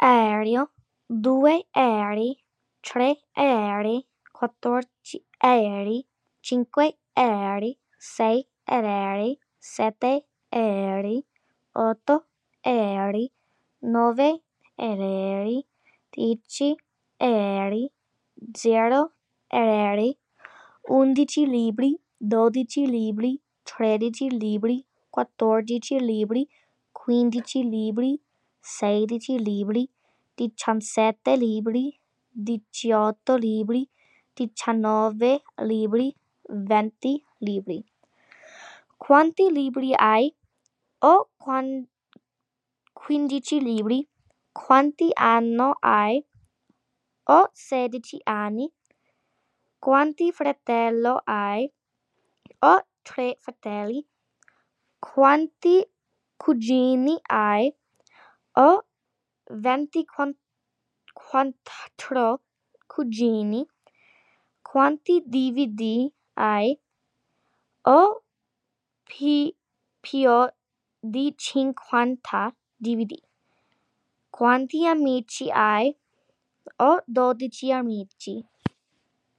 aereo, 2 aerei, 3 aerei, 14 aerei, 5 aerei, 6 aerei, 7 aerei, 8 aerei, 9 aerei, 10 aerei, 0 aerei, 11 libri, 12 libri, 13 libri, 14 libri, 15 libri, 16 libri, 17 libri, 18 libri, 19 libri, 20 libri. Quanti libri hai? Ho 15 libri. Quanti anni hai? Ho 16 anni. Quanti fratelli hai? Ho 3 fratelli. Quanti cugini hai? Ho 24 cugini. Quanti DVD hai? Ho più di 50 DVD. Quanti amici hai? Ho 12 amici.